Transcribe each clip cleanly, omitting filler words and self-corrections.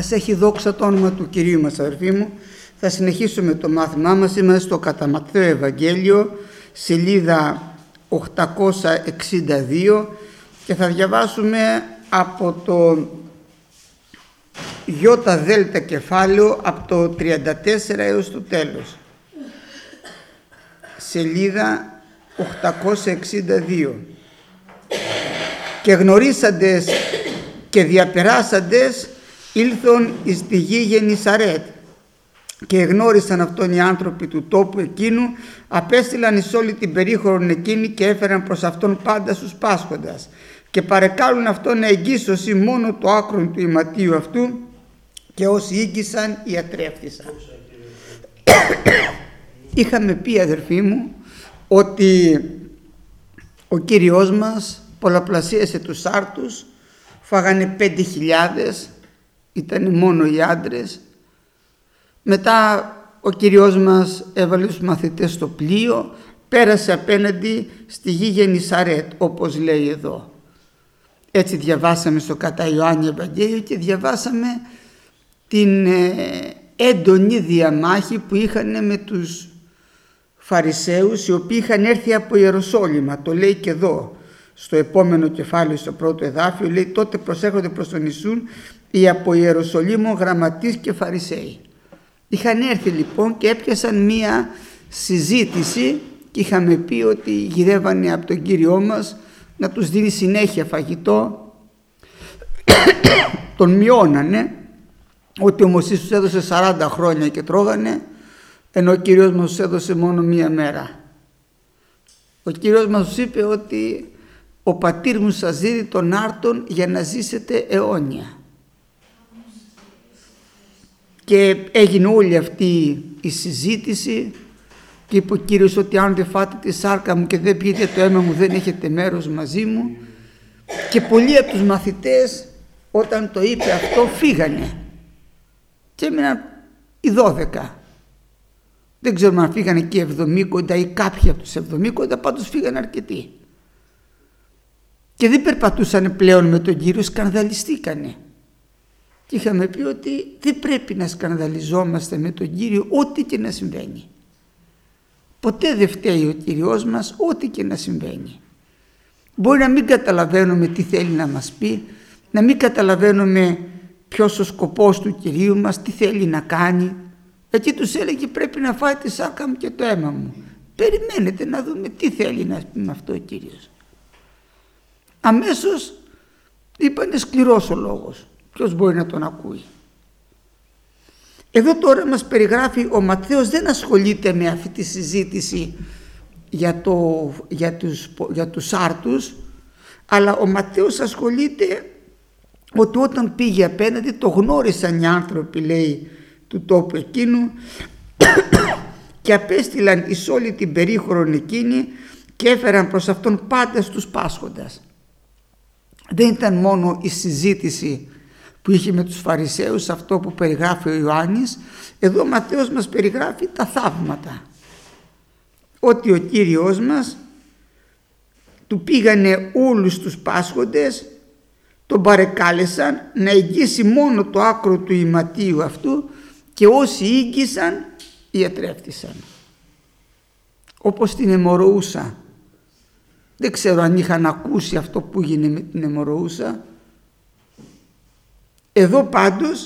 Ας έχει δόξα το όνομα του Κυρίου μας, αδερφοί μου. Θα συνεχίσουμε το μάθημά μας. Είμαστε στο κατά Ματθαίο Ευαγγέλιο, σελίδα 862, και θα διαβάσουμε από το ΙΔ κεφάλαιο, από το 34 έως το τέλος. Σελίδα 862. «Και γνωρίσαντες και διαπεράσαντες ήλθον εις τη γη Γεννησαρέτ, και εγνώρισαν αυτόν οι άνθρωποι του τόπου εκείνου, απέστειλαν εις όλη την περίχωρον εκείνη και έφεραν προς αυτόν πάντα στους πάσχοντας, και παρεκάλουν αυτόν να εγγύσωση μόνο το άκρον του ιματίου αυτού, και όσοι ήγγισαν ιατρεύτησαν». Είχαμε πει, αδερφοί μου, ότι ο Κύριος μας πολλαπλασίασε τους άρτους, φάγανε 5.000, ήταν μόνο οι άντρες. Μετά ο Κύριος μας έβαλε τους μαθητές στο πλοίο, πέρασε απέναντι στη γη Γεννησαρέτ, όπως λέει εδώ. Έτσι διαβάσαμε στο κατά Ιωάννη Ευαγγέλιο και διαβάσαμε την έντονη διαμάχη που είχαν με τους Φαρισαίους, οι οποίοι είχαν έρθει από Ιεροσόλυμα. Το λέει και εδώ στο επόμενο κεφάλαιο, στο πρώτο εδάφιο, λέει: τότε προσέρχονται προς τον Ιησούν οι από Ιεροσολύμων γραμματείς και Φαρισαίοι. Είχαν έρθει λοιπόν και έπιασαν μία συζήτηση, και είχαμε πει ότι γυρεύανε από τον Κύριό μας να τους δίνει συνέχεια φαγητό. Τον μειώνανε, ότι ο Μωσής τους έδωσε 40 χρόνια και τρώγανε, ενώ ο Κύριος μας τους έδωσε μόνο μία μέρα. Ο Κύριος μας τους είπε ότι ο πατήρ μου σας δίδει τον άρτον για να ζήσετε αιώνια. Και έγινε όλη αυτή η συζήτηση και είπε ο Κύριος ότι αν δεν φάτε τη σάρκα μου και δεν πιείτε το αίμα μου, δεν έχετε μέρος μαζί μου. Και πολλοί από τους μαθητές, όταν το είπε αυτό, φύγανε και έμειναν οι 12. Δεν ξέρουμε αν φύγανε και οι 70 ή κάποιοι από τους 70, πάντως φύγανε αρκετοί. Και δεν περπατούσαν πλέον με τον Κύριο, σκανδαλιστήκανε. Και είχαμε πει ότι δεν πρέπει να σκανδαλιζόμαστε με τον Κύριο ό,τι και να συμβαίνει. Ποτέ δεν φταίει ο Κύριος μας ό,τι και να συμβαίνει. Μπορεί να μην καταλαβαίνουμε τι θέλει να μας πει, να μην καταλαβαίνουμε ποιος ο σκοπός του Κυρίου μας, τι θέλει να κάνει. Εκεί τους έλεγε: πρέπει να φάει τη σάρκα μου και το αίμα μου. Περιμένετε να δούμε τι θέλει να πει με αυτό ο Κύριος. Αμέσως είπανε: σκληρός ο λόγος. Ποιος μπορεί να τον ακούει? Εδώ τώρα μας περιγράφει ο Ματθαίος, δεν ασχολείται με αυτή τη συζήτηση για τους άρτους, αλλά ο Ματθαίος ασχολείται ότι όταν πήγε απέναντι το γνώρισαν οι άνθρωποι, λέει, του τόπου εκείνου και απέστειλαν εις όλη την περίχωρον εκείνη και έφεραν προς αυτόν πάντα στους πάσχοντας. Δεν ήταν μόνο η συζήτηση που είχε με τους Φαρισαίους, αυτό που περιγράφει ο Ιωάννης. Εδώ ο Ματθαίος μας περιγράφει τα θαύματα, ότι ο Κύριος μας του πήγανε όλους τους πάσχοντες, τον παρεκάλεσαν να εγγύσει μόνο το άκρο του ιματίου αυτού, και όσοι ήγγισαν ιατρεύτησαν. Όπως την αιμορροούσα. Δεν ξέρω αν είχαν ακούσει αυτό που έγινε με την αιμορροούσα. Εδώ πάντως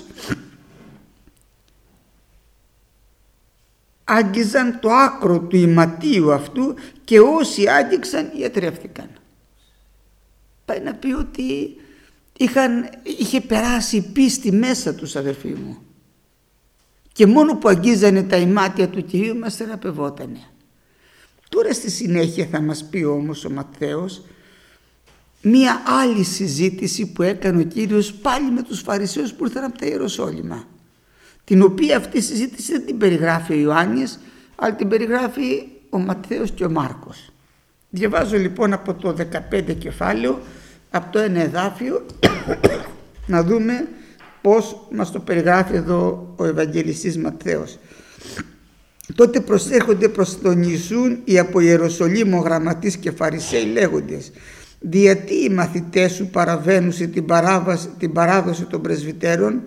άγγιζαν το άκρο του ιματίου αυτού, και όσοι άγγιξαν ιατρεύτηκαν. Πάει να πει ότι είχε περάσει η πίστη μέσα τους, αδερφοί μου, και μόνο που αγγίζανε τα ημάτια του Κυρίου μας θεραπευότανε. Τώρα στη συνέχεια θα μας πει όμως ο Ματθαίος μία άλλη συζήτηση που έκανε ο Κύριος πάλι με τους Φαρισαίους που ήρθαν από τα Ιεροσόλυμα, την οποία αυτή η συζήτηση δεν την περιγράφει ο Ιωάννης, αλλά την περιγράφει ο Ματθαίος και ο Μάρκος. Διαβάζω λοιπόν από το 15 κεφάλαιο, από το ένα εδάφιο, να δούμε πώς μας το περιγράφει εδώ ο Ευαγγελιστής Ματθαίος. Τότε προσέρχονται προς τον Ιησούν οι από Ιεροσολύμων γραμματείς και Φαρισαίοι λέγοντες: «Διατί οι μαθητές σου παραβαίνουν την παράδοση των πρεσβυτέρων,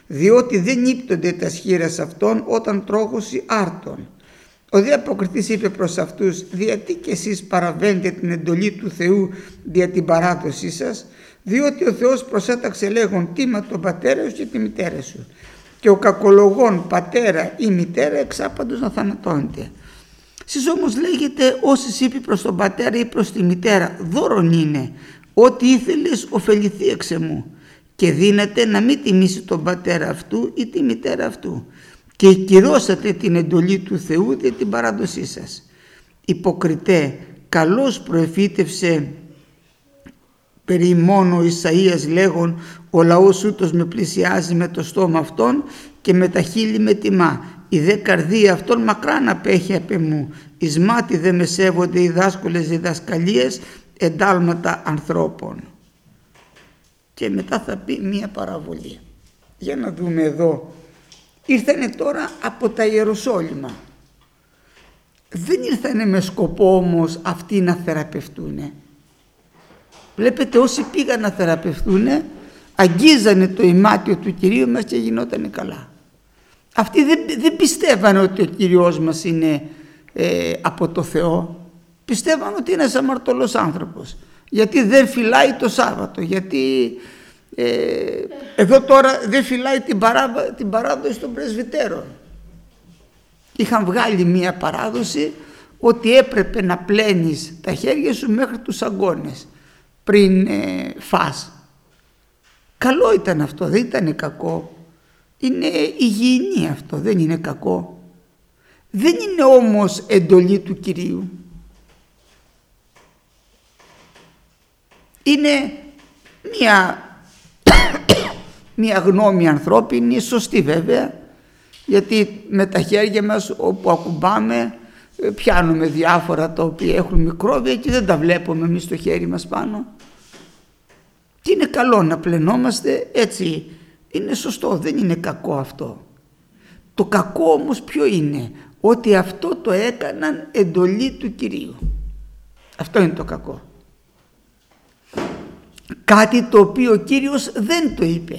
διότι δεν ύπτονται τα σχήρας αυτών όταν τρόγωση άρτων. Ο δε αποκριθής είπε προς αυτούς, γιατί και εσείς παραβαίνετε την εντολή του Θεού δια την παράδοσή σας, διότι ο Θεός προσέταξε λέγον τίμα τον πατέρα σου και τη μητέρα σου, και ο κακολογών πατέρα ή μητέρα εξάπαντος να θανατώνεται. Σεις όμως λέγετε, όσοι είπε προς τον πατέρα ή προς τη μητέρα, δώρον είναι, ό,τι ήθελες ωφεληθεί εξ εμού, και δύναται να μην τιμήσει τον πατέρα αυτού ή τη μητέρα αυτού, και κυρώσατε την εντολή του Θεού για την παράδοσή σας. Υποκριτέ, καλώς προεφήτευσε περί μόνο ο Ισαΐας λέγον, ο λαός ούτως με πλησιάζει με το στόμα αυτόν και με τα χείλη με τιμά. Η δε καρδία αυτών μακράν απέχει απ' εμού. Εις μάτι δε με σέβονται οι δάσκολες διδασκαλίες εντάλματα ανθρώπων. Και μετά θα πει μία παραβολή. Για να δούμε εδώ. Ήρθανε τώρα από τα Ιεροσόλυμα. Δεν ήρθανε με σκοπό όμως αυτοί να θεραπευτούνε. Βλέπετε, όσοι πήγαν να θεραπευτούνε αγγίζανε το ημάτιο του Κυρίου μας και γινότανε καλά. Αυτοί δεν πιστεύανε ότι ο Κύριος μας είναι από το Θεό. Πιστεύανε ότι είναι ένας αμαρτωλός άνθρωπος. Γιατί δεν φυλάει το Σάββατο. Γιατί εδώ τώρα δεν φυλάει την παράδοση των πρεσβυτέρων. Είχαν βγάλει μία παράδοση ότι έπρεπε να πλένεις τα χέρια σου μέχρι τους αγκώνες πριν φας. Καλό ήταν αυτό, δεν ήταν κακό. Είναι υγιεινή αυτό, δεν είναι κακό. Δεν είναι όμως εντολή του Κυρίου. Είναι μία γνώμη ανθρώπινη, σωστή βέβαια, γιατί με τα χέρια μας όπου ακουμπάμε πιάνουμε διάφορα τα οποία έχουν μικρόβια και δεν τα βλέπουμε εμείς στο χέρι μας πάνω. Και είναι καλό να πλενόμαστε έτσι, είναι σωστό, δεν είναι κακό αυτό. Το κακό όμως ποιο είναι? Ότι αυτό το έκαναν εντολή του Κυρίου. Αυτό είναι το κακό. Κάτι το οποίο ο Κύριος δεν το είπε.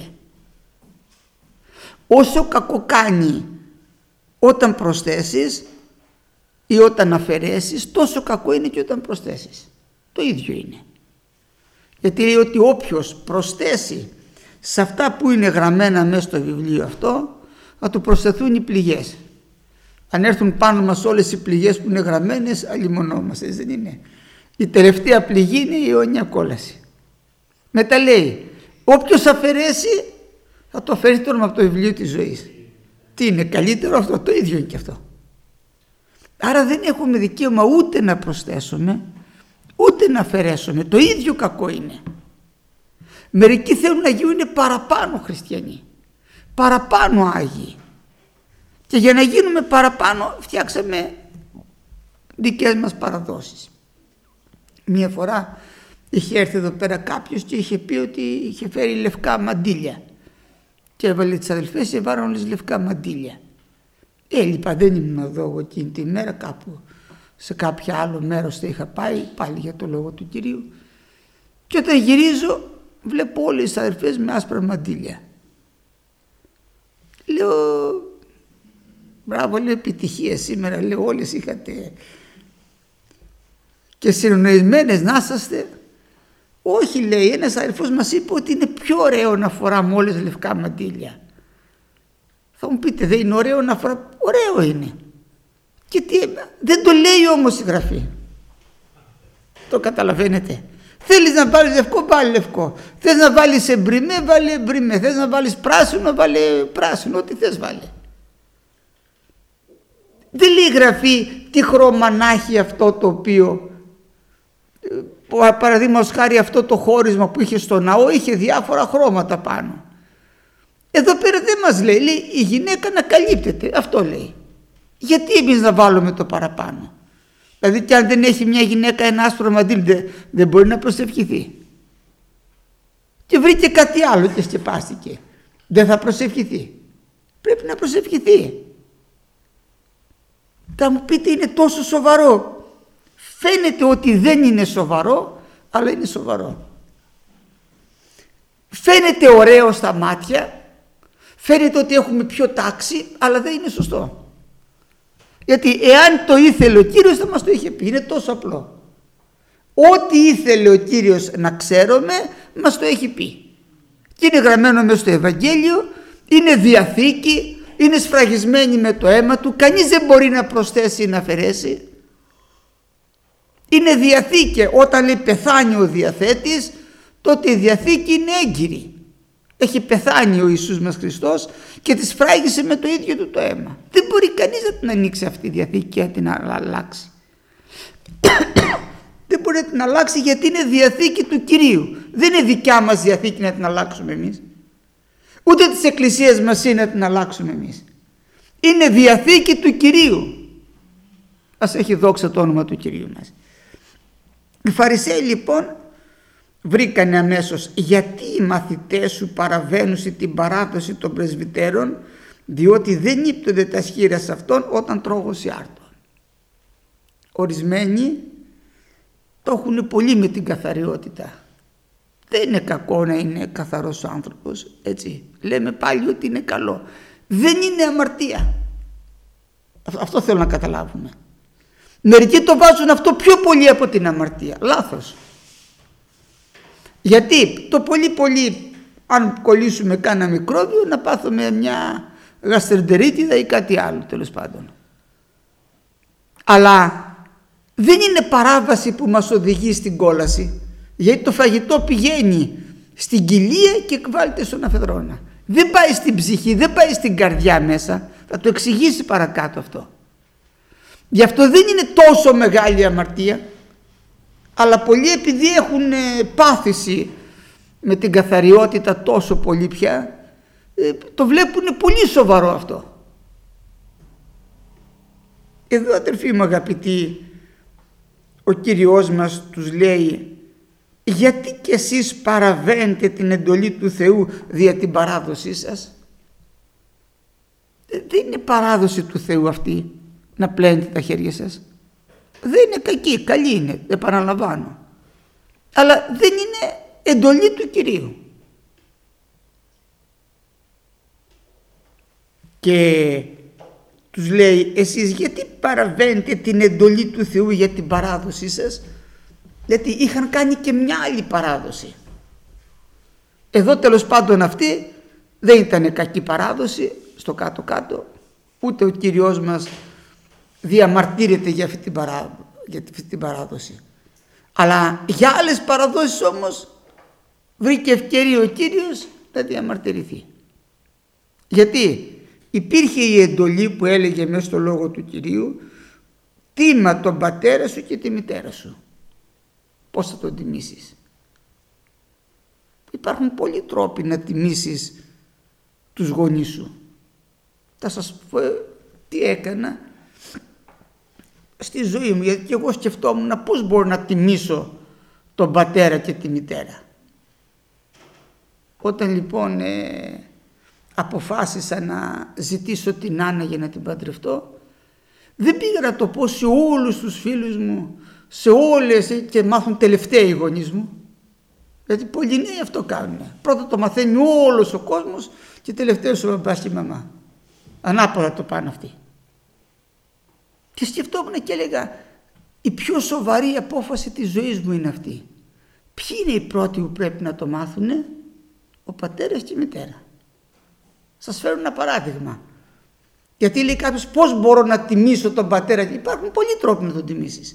Όσο κακό κάνει όταν προσθέσεις ή όταν αφαιρέσεις, τόσο κακό είναι και όταν προσθέσεις. Το ίδιο είναι. Γιατί λέει ότι όποιος προσθέσει σε αυτά που είναι γραμμένα μέσα στο βιβλίο αυτό, θα του προσθεθούν οι πληγές. Αν έρθουν πάνω μας όλες οι πληγές που είναι γραμμένες, αλλημωνόμαστε, δεν είναι? Η τελευταία πληγή είναι η αιώνια κόλαση. Μετά λέει, όποιος αφαιρέσει, θα το αφαιρέσει τώρα από το βιβλίο της ζωής. Τι είναι καλύτερο αυτό? Το ίδιο είναι και αυτό. Άρα δεν έχουμε δικαίωμα ούτε να προσθέσουμε, ούτε να αφαιρέσουμε. Το ίδιο κακό είναι. Μερικοί θέλουν να γίνουν παραπάνω χριστιανοί, παραπάνω Άγιοι. Και για να γίνουμε παραπάνω φτιάξαμε δικές μας παραδόσεις. Μία φορά είχε έρθει εδώ πέρα κάποιος και είχε πει ότι είχε φέρει λευκά μαντίλια. Και έβαλε τις αδελφές και βάραν όλες λευκά μαντίλια. Έλειπα, δεν ήμουν εδώ εγώ εκείνη τη μέρα, κάπου σε κάποιο άλλο μέρος θα είχα πάει, πάλι για το λόγο του Κυρίου. Και όταν γυρίζω βλέπω όλες τις αδελφές με άσπρα μαντίλια. Λέω, μπράβο, λέω, επιτυχία σήμερα, λέω, όλες είχατε και συνονοημένες να είσαστε. Όχι, λέει, ένας αδελφός μας είπε ότι είναι πιο ωραίο να φοράμε όλες λευκά μαντίλια. Θα μου πείτε, δεν είναι ωραίο να φοράμε? Ωραίο είναι. Και τι, δεν το λέει όμως η Γραφή. Το καταλαβαίνετε? Θέλεις να βάλεις λευκό, βάλει λευκό. Θες να βάλεις εμπριμέ, βάλε εμπριμέ. Θες να βάλεις πράσινο, βάλε πράσινο. Ό,τι θες βάλε. Δεν λέει η Γραφή τι χρώμα να έχει αυτό το οποίο, παραδείγματος χάρη αυτό το χώρισμα που είχε στο ναό είχε διάφορα χρώματα πάνω. Εδώ πέρα δεν μας λέει, λέει η γυναίκα να καλύπτεται, αυτό λέει. Γιατί εμείς να βάλουμε το παραπάνω? Δηλαδή και αν δεν έχει μια γυναίκα ένα άσπρο μαντίλι δεν μπορεί να προσευχηθεί. Και βρήκε κάτι άλλο και σκεπάστηκε. Δεν θα προσευχηθεί. Πρέπει να προσευχηθεί. Θα μου πείτε είναι τόσο σοβαρό. Φαίνεται ότι δεν είναι σοβαρό, αλλά είναι σοβαρό. Φαίνεται ωραίο στα μάτια, Φαίνεται ότι έχουμε πιο τάξη, αλλά δεν είναι σωστό. Γιατί εάν το ήθελε ο Κύριος θα μας το είχε πει. Είναι τόσο απλό. Ό,τι ήθελε ο Κύριος να ξέρουμε μας το έχει πει. Και είναι γραμμένο μέσα στο Ευαγγέλιο, είναι διαθήκη, είναι σφραγισμένη με το αίμα του, κανείς δεν μπορεί να προσθέσει ή να αφαιρέσει. Είναι διαθήκη. Όταν λέει πεθάνει ο διαθέτης, τότε η διαθήκη είναι έγκυρη. Έχει πεθάνει ο Ιησούς μας Χριστός και τη σφράγισε με το ίδιο του το αίμα. Δεν μπορεί κανείς να την ανοίξει αυτή η διαθήκη και να την αλλάξει. Δεν μπορεί να την αλλάξει, γιατί είναι διαθήκη του Κυρίου. Δεν είναι δικιά μας διαθήκη να την αλλάξουμε εμείς. Ούτε της Εκκλησίας μας είναι να την αλλάξουμε εμείς. Είναι διαθήκη του Κυρίου. Ας έχει δόξα το όνομα του Κυρίου μας. Οι Φαρισαίοι λοιπόν βρήκανε αμέσως, γιατί οι μαθητές σου παραβαίνουν την παράδοση των πρεσβυτέρων, διότι δεν ύπτονται τα σχήρα σε αυτόν όταν τρώγωσι άρτον. Ορισμένοι το έχουν πολύ με την καθαριότητα. Δεν είναι κακό να είναι καθαρός ο άνθρωπος, έτσι. Λέμε πάλι ότι είναι καλό. Δεν είναι αμαρτία. Αυτό θέλω να καταλάβουμε. Μερικοί το βάζουν αυτό πιο πολύ από την αμαρτία. Λάθος. Γιατί το πολύ αν κολλήσουμε κάνα μικρόβιο να πάθουμε μια γαστρεντερίτιδα ή κάτι άλλο, τέλος πάντων. Αλλά δεν είναι παράβαση που μας οδηγεί στην κόλαση, γιατί το φαγητό πηγαίνει στην κοιλία και εκβάλλεται στον αφεδρόνα. Δεν πάει στην ψυχή, δεν πάει στην καρδιά μέσα. Θα το εξηγήσει παρακάτω αυτό. Γι' αυτό δεν είναι τόσο μεγάλη αμαρτία, αλλά πολλοί επειδή έχουν πάθηση με την καθαριότητα τόσο πολύ πια, το βλέπουν πολύ σοβαρό αυτό. Εδώ, αδερφοί μου αγαπητοί, ο Κύριος μας τους λέει, γιατί κι εσείς παραβαίνετε την εντολή του Θεού δια την παράδοσή σας. Δεν είναι παράδοση του Θεού αυτή να πλένετε τα χέρια σας. Δεν είναι κακή, καλή είναι, επαναλαμβάνω. Αλλά δεν είναι εντολή του Κυρίου. Και τους λέει, εσείς γιατί παραβαίνετε την εντολή του Θεού για την παράδοσή σας? Γιατί είχαν κάνει και μια άλλη παράδοση. Εδώ τέλος πάντων αυτή δεν ήταν κακή παράδοση, στο κάτω-κάτω, ούτε ο Κύριος μας διαμαρτύρεται για αυτή την παράδοση. Αλλά για άλλες παραδόσεις όμως βρήκε ευκαιρία ο Κύριος να διαμαρτυρηθεί. Γιατί υπήρχε η εντολή που έλεγε μέσα στο λόγο του Κυρίου, τίμα τον πατέρα σου και τη μητέρα σου. Πώς θα τον τιμήσεις? Υπάρχουν πολλοί τρόποι να τιμήσεις τους γονείς σου. Θα σας πω τι έκανα στη ζωή μου, γιατί και εγώ σκεφτόμουν πώς μπορώ να τιμήσω τον πατέρα και τη μητέρα. Όταν λοιπόν αποφάσισα να ζητήσω την Άννα για να την παντρευτώ, δεν πήγα να το πω σε όλους τους φίλους μου, σε όλες, και μάθουν τελευταίοι οι γονείς μου, γιατί πολλοί νέοι αυτό κάνουν. Πρώτα το μαθαίνει όλος ο κόσμος και τελευταίος ο μπαμπάς και η μαμά. Ανάποδα το πάνε αυτοί. Και σκεφτόμουν και έλεγα, η πιο σοβαρή απόφαση της ζωής μου είναι αυτή. Ποιοι είναι οι πρώτοι που πρέπει να το μάθουνε? Ο πατέρας και η μητέρα. Σας φέρω ένα παράδειγμα. Γιατί λέει κάποιος, πώς μπορώ να τιμήσω τον πατέρα? Υπάρχουν πολλοί τρόποι να τον τιμήσεις.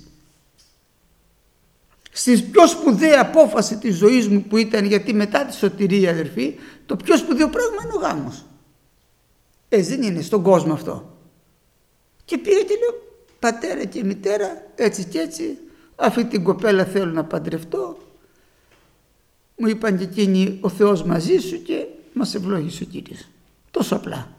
Στη πιο σπουδαία απόφαση της ζωής μου που ήταν, γιατί μετά τη σωτηρία, αδερφοί, το πιο σπουδαίο πράγμα είναι ο γάμος. Δεν είναι στον κόσμο αυτό. Και πήγα και λέω, πατέρα και μητέρα, έτσι και έτσι, αυτή την κοπέλα θέλω να παντρευτώ. Μου είπαν και εκείνοι, ο Θεός μαζί σου, και μας ευλόγησε ο Κύριος. Τόσο απλά.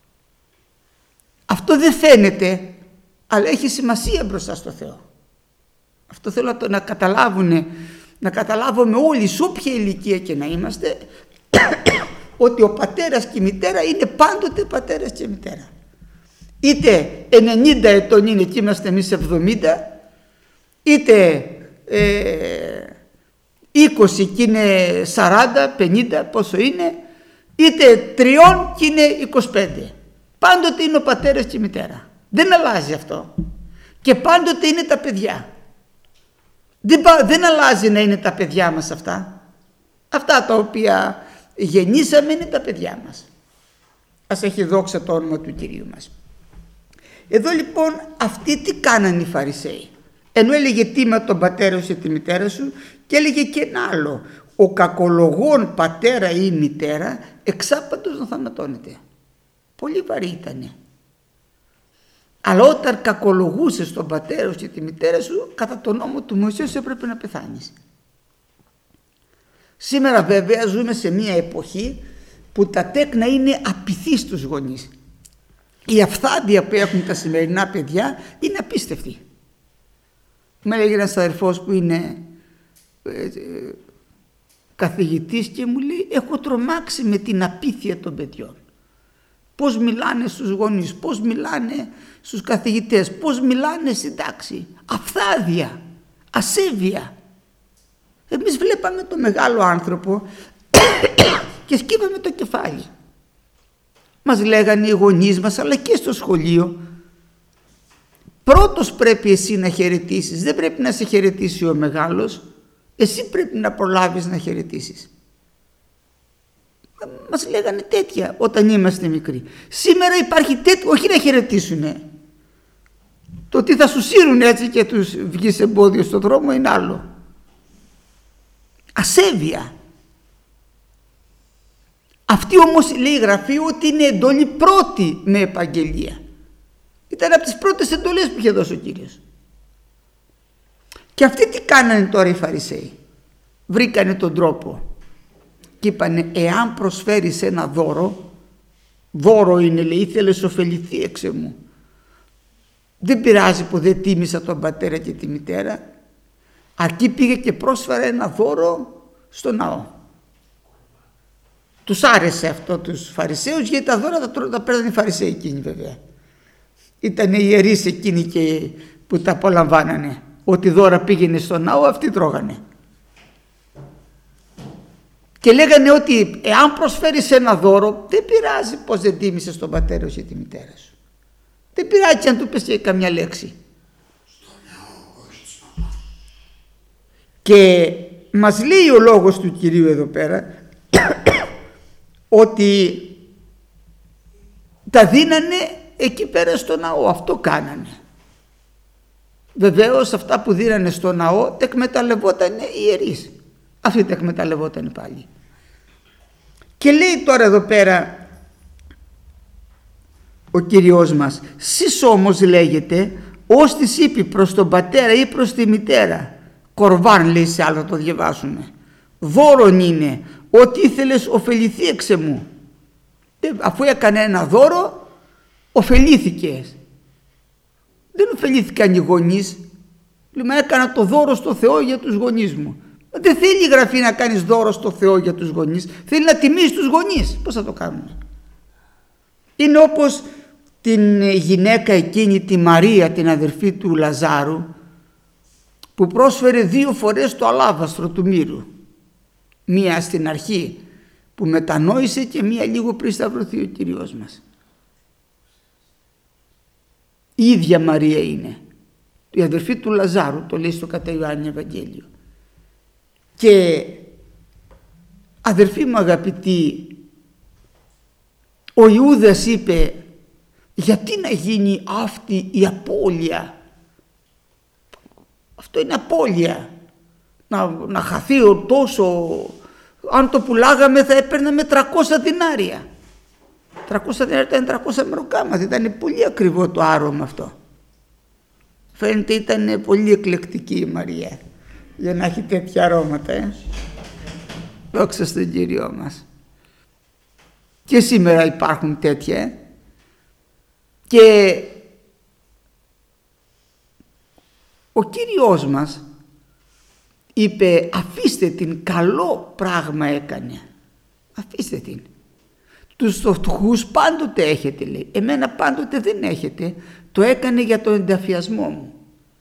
Αυτό δεν φαίνεται, αλλά έχει σημασία μπροστά στο Θεό. Αυτό θέλω να καταλάβουν, να καταλάβουμε όλοι, σε όποια ηλικία και να είμαστε, ότι ο πατέρας και η μητέρα είναι πάντοτε πατέρας και μητέρα. Είτε 90 ετών είναι και είμαστε εμείς 70, είτε 20 και είναι 40, 50, πόσο είναι, είτε 3 και είναι 25. Πάντοτε είναι ο πατέρας και η μητέρα. Δεν αλλάζει αυτό. Και πάντοτε είναι τα παιδιά. Δεν αλλάζει να είναι τα παιδιά μας αυτά. Αυτά τα οποία γεννήσαμε είναι τα παιδιά μας. Ας έχει δόξα το όνομα του Κυρίου μας. Εδώ λοιπόν αυτοί τι κάνανε οι Φαρισαίοι? Ενώ έλεγε τίμα τον πατέρα σου και τη μητέρα σου, και έλεγε και ένα άλλο: ο κακολογών πατέρα ή μητέρα εξάπαντος να θανατώνεται. Πολύ βαρύ ήτανε. Αλλά όταν κακολογούσες τον πατέρα σου και τη μητέρα σου, κατά τον νόμο του Μωυσέως έπρεπε να πεθάνεις. Σήμερα βέβαια ζούμε σε μια εποχή που τα τέκνα είναι απειθή στους γονείς. Η αυθάδεια που έχουν τα σημερινά παιδιά είναι απίστευτη. Με έλεγε ένας αδερφός που είναι καθηγητής και μου λέει: έχω τρομάξει με την απίθεια των παιδιών. Πώς μιλάνε στους γονείς, πώς μιλάνε στους καθηγητές, πώς μιλάνε στην τάξη. Αυθάδεια, ασέβεια. Εμείς βλέπαμε το μεγάλο άνθρωπο και σκύβαμε το κεφάλι. Μας λέγανε οι γονείς μας, αλλά και στο σχολείο: πρώτος πρέπει εσύ να χαιρετήσεις, δεν πρέπει να σε χαιρετήσει ο μεγάλος, εσύ πρέπει να προλάβεις να χαιρετήσεις. Μας λέγανε τέτοια όταν είμαστε μικροί. Σήμερα υπάρχει τέτοια, όχι να χαιρετήσουνε. Το ότι θα σου σύρουν έτσι και τους βγεις εμπόδιο στον δρόμο είναι άλλο. Ασέβεια. Αυτή όμως λέει η Γραφή ότι είναι εντολή πρώτη με επαγγελία. Ήταν από τις πρώτες εντολές που είχε δώσει ο Κύριος. Και αυτοί τι κάνανε τώρα οι Φαρισαίοι? Βρήκανε τον τρόπο και είπανε: εάν προσφέρεις ένα δώρο, δώρο είναι, λέει, ήθελες ωφεληθεί εξ μου. Δεν πειράζει που δεν τίμησα τον πατέρα και τη μητέρα, αρκεί πήγε και πρόσφερε ένα δώρο στο ναό. Τους άρεσε αυτό τους Φαρισαίους, γιατί τα δώρα τα παίρνανε οι Φαρισαίοι εκείνοι βέβαια. Ήταν οι ιερείς εκείνοι και που τα απολαμβάνανε. Ό,τι δώρα πήγαινε στο ναό αυτοί τρώγανε. Και λέγανε ότι εάν προσφέρεις ένα δώρο, δεν πειράζει πως δεν τίμησες τον πατέρα σου ή τη μητέρα σου. Δεν πειράζει αν του πες και καμιά λέξη. Και μας λέει ο λόγος του Κυρίου εδώ πέρα ότι τα δίνανε εκεί πέρα στο ναό. Αυτό κάνανε. Βεβαίως αυτά που δίνανε στο ναό τα εκμεταλλευόταν οι ιερείς. Αυτοί τα εκμεταλλευόταν πάλι. Και λέει τώρα εδώ πέρα ο Κύριος μας: σεις όμως, λέγεται, ως της είπε προς τον πατέρα ή προς τη μητέρα. Κορβάν, λέει σε άλλο, το διαβάσουμε. Δώρον είναι, ότι ήθελες ωφεληθεί εξ μου. Αφού έκανε ένα δώρο, ωφελήθηκες. Δεν ωφελήθηκαν οι γονείς. Λέμε, έκανα το δώρο στο Θεό για τους γονείς μου. Δεν θέλει η Γραφή να κάνεις δώρο στο Θεό για τους γονείς. Θέλει να τιμήσεις τους γονείς. Πώς θα το κάνουμε? Είναι όπως την γυναίκα εκείνη, τη Μαρία, την αδερφή του Λαζάρου, που πρόσφερε 2 φορές το αλάβαστρο του μύρου. Μία στην αρχή που μετανόησε και μία λίγο πριν σταυρωθεί ο Κύριος μας. Η ίδια Μαρία είναι. Η αδερφή του Λαζάρου, το λέει στο κατά Ιωάννη Ευαγγέλιο. Και αδερφοί μου αγαπητοί, ο Ιούδας είπε: γιατί να γίνει αυτή η απώλεια? Αυτό είναι απώλεια. Να χαθεί τόσο. Αν το πουλάγαμε θα έπαιρναμε 300 δινάρια. 300 δινάρια ήταν 300 μεροκάματα. Ήταν πολύ ακριβό το άρωμα αυτό. Φαίνεται ήταν πολύ εκλεκτική η Μαρία για να έχει τέτοια αρώματα. Δόξα στον Κύριο μας. Και σήμερα υπάρχουν τέτοια. Και ο Κύριος μας είπε: αφήστε την, καλό πράγμα έκανε. Αφήστε την. Τους φτωχούς πάντοτε έχετε, λέει. Εμένα πάντοτε δεν έχετε. Το έκανε για τον ενταφιασμό μου.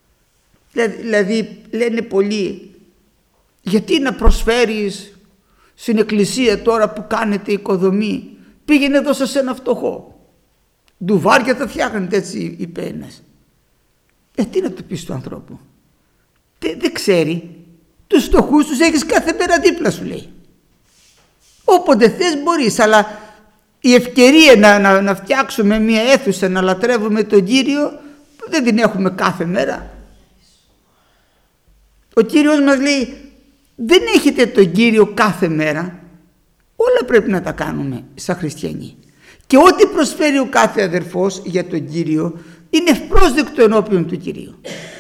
Δηλαδή λένε πολλοί: γιατί να προσφέρεις στην εκκλησία τώρα που κάνετε οικοδομή, πήγαινε δώσε σε ένα φτωχό. Ντουβάρια θα φτιάχνετε, έτσι είπε ένας. Τι να του πεις του ανθρώπου? Δεν ξέρει. Τους φτωχούς τους έχεις κάθε μέρα δίπλα σου, λέει. Όποτε θες μπορείς, αλλά η ευκαιρία να φτιάξουμε μια αίθουσα, να λατρεύουμε τον Κύριο, δεν την έχουμε κάθε μέρα. Ο Κύριος μας λέει, δεν έχετε τον Κύριο κάθε μέρα. Όλα πρέπει να τα κάνουμε σαν χριστιανοί. Και ό,τι προσφέρει ο κάθε αδερφός για τον Κύριο είναι ευπρόσδεκτο ενώπιον του Κυρίου.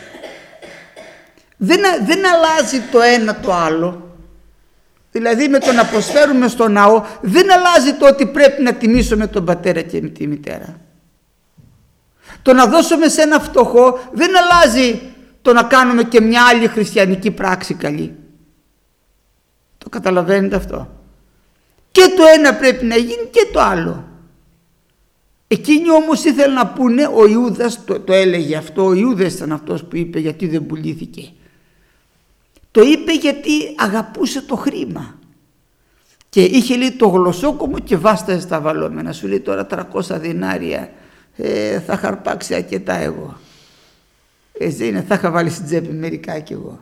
Δεν αλλάζει το ένα το άλλο. Δηλαδή με το να προσφέρουμε στο ναό δεν αλλάζει το ότι πρέπει να τιμήσουμε τον πατέρα και τη μητέρα. Το να δώσουμε σε ένα φτωχό δεν αλλάζει το να κάνουμε και μια άλλη χριστιανική πράξη καλή. Το καταλαβαίνετε αυτό? Και το ένα πρέπει να γίνει και το άλλο. Εκείνοι όμως ήθελαν να πούνε, ο Ιούδας το έλεγε αυτό, ο Ιούδας ήταν αυτός που είπε γιατί δεν πουλήθηκε. Το είπε γιατί αγαπούσε το χρήμα και είχε, λέει, το γλωσσόκομο και βάσταζε στα βαλόμενα. Σου λέει τώρα 300 δινάρια θα χαρπάξει αρκετά εγώ. Έτσι είναι, θα είχα βάλει στην τσέπη μερικά κι εγώ.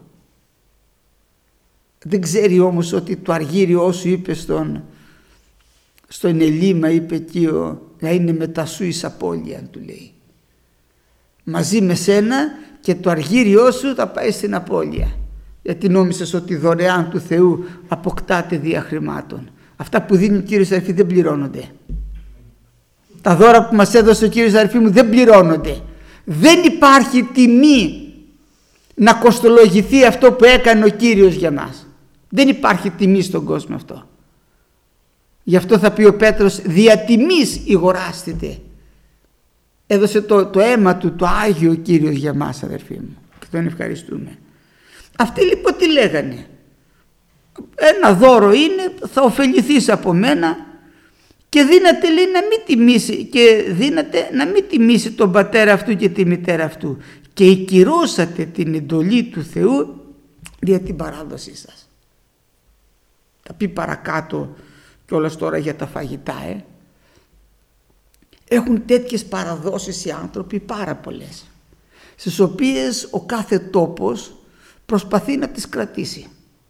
Δεν ξέρει όμως ότι το αργύριό σου, είπε στον Ελίμα, είπε εκεί, να είναι μετά σου εις απώλεια, του λέει. Μαζί με σένα και το αργύριό σου θα πάει στην απώλεια. Γιατί νόμισες ότι δωρεάν του Θεού αποκτάται δια χρημάτων. Αυτά που δίνει ο Κύριος, αδερφοί, δεν πληρώνονται. Τα δώρα που μας έδωσε ο Κύριος, αδερφοί μου, δεν πληρώνονται. Δεν υπάρχει τιμή να κοστολογηθεί αυτό που έκανε ο Κύριος για μας. Δεν υπάρχει τιμή στον κόσμο αυτό. Γι' αυτό θα πει ο Πέτρος, δια τιμής ηγοράστητε. Έδωσε το αίμα του, το Άγιο ο Κύριος για μας, αδερφοί μου, και τον ευχαριστούμε. Αυτοί λοιπόν τι λέγανε? Ένα δώρο είναι, θα ωφεληθείς από μένα, και δύναται, λέει, να μην τιμήσει τον πατέρα αυτού και τη μητέρα αυτού, και εκηρώσατε την εντολή του Θεού δια την παράδοσή σας. Θα πει παρακάτω κιόλας τώρα για τα φαγητά. Έχουν τέτοιες παραδόσεις οι άνθρωποι, πάρα πολλές, στις οποίες ο κάθε τόπος προσπαθεί να τις κρατήσει.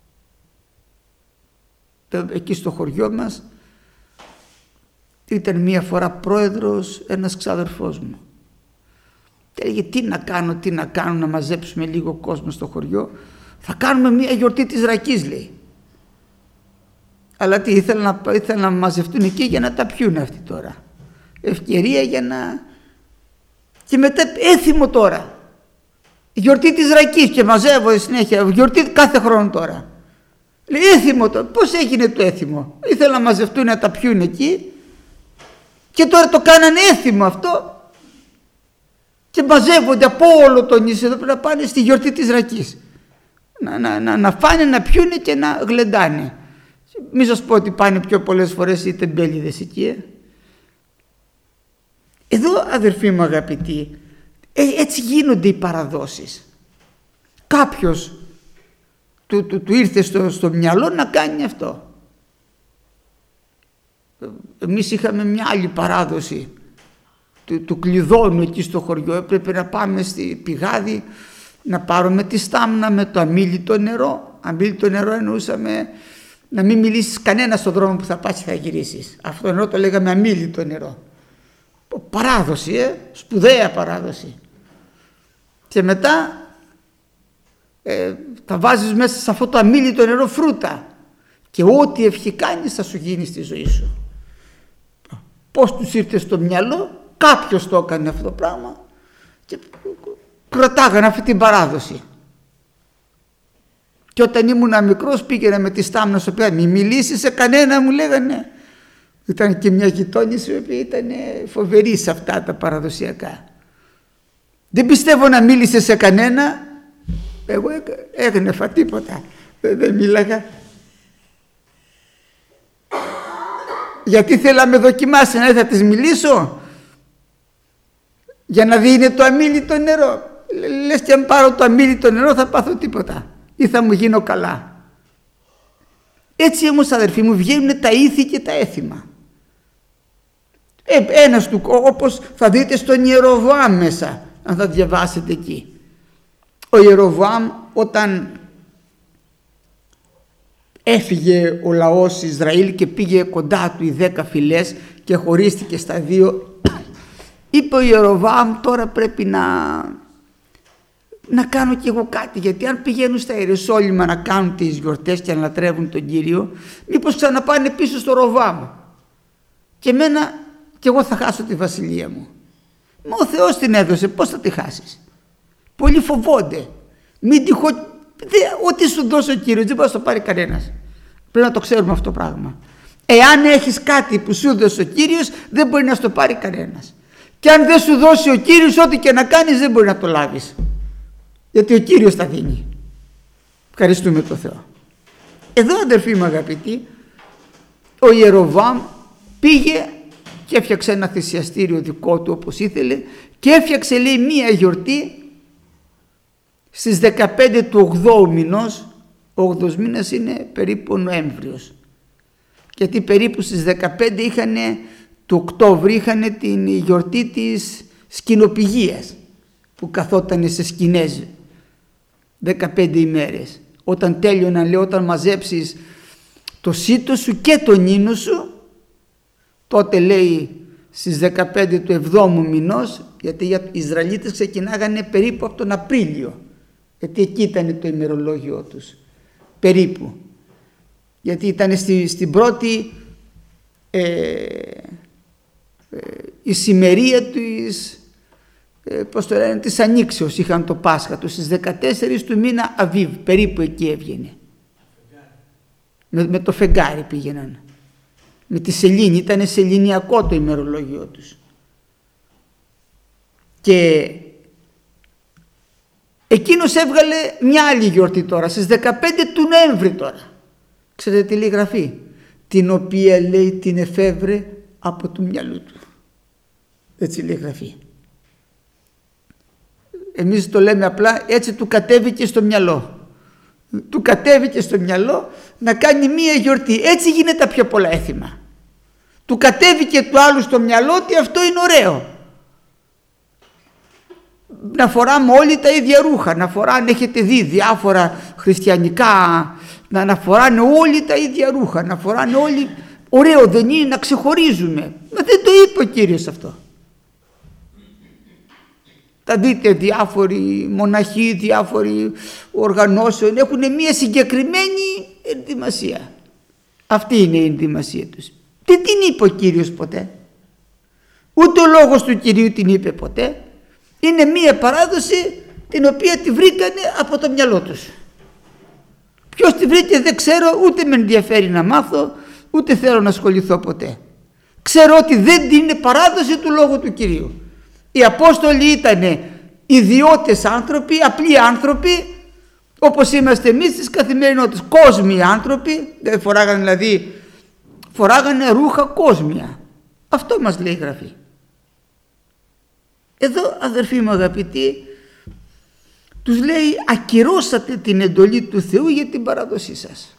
Εκεί στο χωριό μας ήταν μία φορά πρόεδρος ένας ξαδερφός μου και έλεγε, τι να κάνω να μαζέψουμε λίγο κόσμο στο χωριό, θα κάνουμε μία γιορτή της ρακής, λέει. Αλλά τι, ήθελα να μαζευτούν εκεί για να τα πιούν αυτοί τώρα. Ευκαιρία για να... Και μετά έθιμο τώρα. Γιορτή της ρακής, και μαζεύω συνέχεια. Γιορτή κάθε χρόνο τώρα. Λέει, έθιμο τώρα. Πώς έγινε το έθιμο? Ήθελα να μαζευτούν να τα πιούν εκεί και τώρα το κάνανε έθιμο αυτό. Και μαζεύονται από όλο το νησί εδώ να πάνε στη γιορτή της ρακής. Να φάνε, να πιούνε και να γλεντάνε. Μη σας πω ότι πάνε πιο πολλές φορές οι τεμπέληδες εκεί. Εδώ, αδερφοί μου αγαπητοί, έτσι γίνονται οι παραδόσεις. Κάποιος του ήρθε στο μυαλό να κάνει αυτό. Εμείς είχαμε μια άλλη παράδοση του κλειδώνου εκεί στο χωριό. Έπρεπε να πάμε στη πηγάδι να πάρουμε τη στάμνα με το αμίλητο νερό. Αμίλητο νερό εννοούσαμε να μην μιλήσεις κανένα στον δρόμο που θα πας και θα γυρίσεις. Αυτό νερό το λέγαμε αμίλητο νερό. Παράδοση, σπουδαία παράδοση. Και μετά θα βάζεις μέσα σε αυτό το αμίλητο νερό φρούτα και ό,τι ευχή κάνεις θα σου γίνει στη ζωή σου. Πώς τους ήρθε στο μυαλό? Κάποιος το έκανε αυτό το πράγμα και κρατάγανε αυτή την παράδοση. Και όταν ήμουν μικρός πήγαινα με τη στάμνα στο παιδί, μη μιλήσεις σε κανένα, μου λέγανε. Ήταν και μια γειτόνισσα η οποία ήταν φοβερή σε αυτά τα παραδοσιακά. Δεν πιστεύω να μίλησε σε κανένα. Εγώ έγνεφα τίποτα. Δεν μίλαγα. Γιατί θέλα να με δοκιμάσει, να θα της μιλήσω για να δει είναι το αμίλητο νερό. Λες και αν πάρω το αμίλητο νερό θα πάθω τίποτα ή θα μου γίνω καλά. Έτσι όμως αδερφοί μου βγαίνουν τα ήθη και τα έθιμα. Ένας του, όπως θα δείτε στον Ιεροβοάμ μέσα, αν θα διαβάσετε εκεί. Ο Ιεροβοάμ όταν έφυγε ο λαός Ισραήλ και πήγε κοντά του οι 10 φυλές και χωρίστηκε στα 2, είπε ο Ιεροβοάμ, τώρα πρέπει να κάνω κι εγώ κάτι, γιατί αν πηγαίνουν στα Ιεροσόλυμα να κάνουν τις γιορτές και να λατρεύουν τον Κύριο, μήπως ξαναπάνε πίσω στο Ροβάμ και εμένα κι εγώ θα χάσω τη βασιλεία μου. Μα ο Θεός την έδωσε, πώς θα τη χάσεις? Πολλοί φοβόνται, μην ό,τι σου δώσει ο Κύριος δεν μπορεί να το πάρει κανένας. Πρέπει να το ξέρουμε αυτό το πράγμα. Εάν έχεις κάτι που σου δώσει ο Κύριος, δεν μπορεί να το πάρει κανένας. Και αν δεν σου δώσει ο Κύριος, ό,τι και να κάνεις δεν μπορεί να το λάβεις, γιατί ο Κύριος τα δίνει. Ευχαριστούμε τον Θεό. Εδώ, αδερφοί μου αγαπητοί, ο Ιεροβοάμ πήγε και έφτιαξε ένα θυσιαστήριο δικό του όπως ήθελε και έφτιαξε, λέει, μία γιορτή στις 15 του 8ου μηνός. Ο 8ος μήνας είναι περίπου ο Νοέμβριος, γιατί περίπου στις 15 του Οκτώβρη είχαν την γιορτή της σκηνοπηγίας που καθόταν σε σκηνές 15 ημέρες. Όταν τέλειωναν, λέει, όταν μαζέψεις το σίτο σου και τον ίνο σου, τότε, λέει, στις 15 του 7ου μηνός, γιατί οι Ισραηλίτες ξεκινάγανε περίπου από τον Απρίλιο, γιατί εκεί ήταν το ημερολόγιο τους, περίπου, γιατί ήταν στην πρώτη ησημερία της Ανοίξεως είχαν το Πάσχα τους, στις 14 του μήνα Αβίβ, περίπου εκεί έβγαινε. Με το φεγγάρι πήγαιναν, με τη σελήνη, ήταν σεληνιακό το ημερολόγιο τους. Και εκείνος έβγαλε μια άλλη γιορτή τώρα, στις 15 του Νοέμβρη τώρα. Ξέρετε τι λέει γραφή? Την οποία, λέει, την εφεύρε από του μυαλού του. Έτσι λέει γραφή. Εμείς το λέμε απλά, έτσι του κατέβηκε στο μυαλό. Του κατέβηκε στο μυαλό να κάνει μία γιορτή. Έτσι γίνεται τα πιο πολλά έθιμα. Του κατέβηκε του άλλου στο μυαλό ότι αυτό είναι ωραίο. Να φοράμε όλοι τα ίδια ρούχα, να φοράνε, έχετε δει διάφορα χριστιανικά, να φοράνε όλοι τα ίδια ρούχα, να φοράνε όλοι, ωραίο δεν είναι, να ξεχωρίζουμε? Μα δεν το είπε ο Κύριος αυτό. Θα δείτε διάφοροι μοναχοί, διάφοροι οργανώσεων έχουν μια συγκεκριμένη ενδυμασία. Αυτή είναι η ενδυμασία τους. Δεν την είπε ο Κύριος ποτέ. Ούτε ο λόγος του Κυρίου την είπε ποτέ. Είναι μια παράδοση την οποία τη βρήκανε από το μυαλό τους. Ποιος τη βρήκε δεν ξέρω, ούτε με ενδιαφέρει να μάθω, ούτε θέλω να ασχοληθώ ποτέ. Ξέρω ότι δεν είναι παράδοση του λόγου του Κυρίου. Οι Απόστολοι ήταν ιδιώτες άνθρωποι, απλοί άνθρωποι, όπως είμαστε εμείς στις καθημερινότητες, κόσμιοι άνθρωποι, δεν φοράγανε, δηλαδή φοράγανε ρούχα κόσμια. Αυτό μας λέει η Γραφή. Εδώ, αδερφοί μου αγαπητοί, τους λέει ακυρώσατε την εντολή του Θεού για την παράδοσή σας.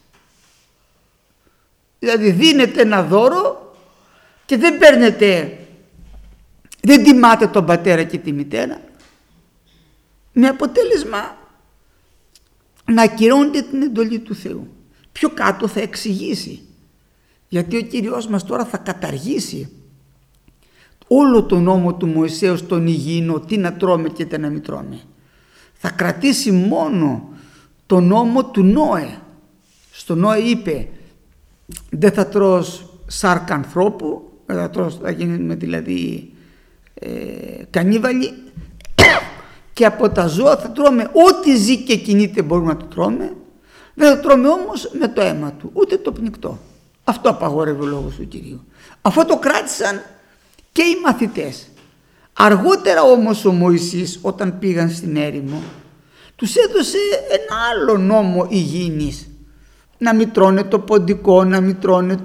Δηλαδή δίνετε ένα δώρο και δεν παίρνετε, δεν τιμάτε τον πατέρα και τη μητέρα, με αποτέλεσμα να ακυρώνετε την εντολή του Θεού. Πιο κάτω θα εξηγήσει, γιατί ο Κύριος μας τώρα θα καταργήσει όλο τον νόμο του Μωυσέως τον υγιεινό, τι να τρώμε και τι να μην τρώμε. Θα κρατήσει μόνο τον νόμο του Νόε. Στο Νόε είπε δεν θα τρως σάρκα ανθρώπου, θα γίνουμε δηλαδή κανίβαλοι, και από τα ζώα θα τρώμε ό,τι ζει και κινείται μπορούμε να το τρώμε, δεν θα τρώμε όμως με το αίμα του, ούτε το πνικτό. Αυτό απαγόρευε ο λόγος του Κυρίου. Αυτό το κράτησαν και οι μαθητές. Αργότερα όμως ο Μωυσής, όταν πήγαν στην έρημο, τους έδωσε ένα άλλο νόμο υγιεινής. Να μην τρώνε το ποντικό, να μην τρώνε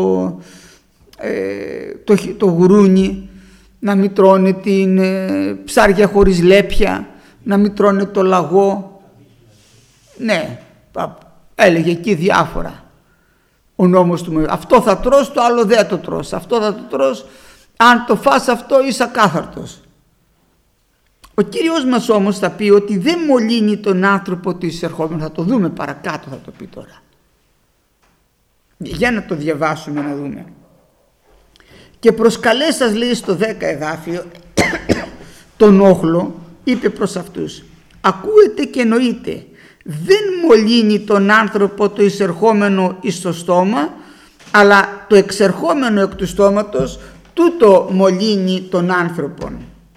το γουρούνι, να μην τρώνε την ψάρια χωρίς λέπια, να μην τρώνε το λαγό. Ναι, έλεγε εκεί διάφορα. ο νόμος του Μωυσή. Αυτό θα τρως, το άλλο δεν το τρως. Αυτό θα το τρως, αν το φας αυτό είσαι ακάθαρτος. Ο Κύριος μας όμως θα πει ότι δεν μολύνει τον άνθρωπο του εισερχόμενου. Θα το δούμε παρακάτω, θα το πει τώρα. Για να το διαβάσουμε να δούμε. Και προσκαλέσας, λέει στο 10 εδάφιο, τον όχλο, είπε προς αυτούς, ακούετε και εννοείτε, δεν μολύνει τον άνθρωπο το εισερχόμενο εις το στόμα, αλλά το εξερχόμενο εκ του στόματος, τούτο μολύνει τον άνθρωπον.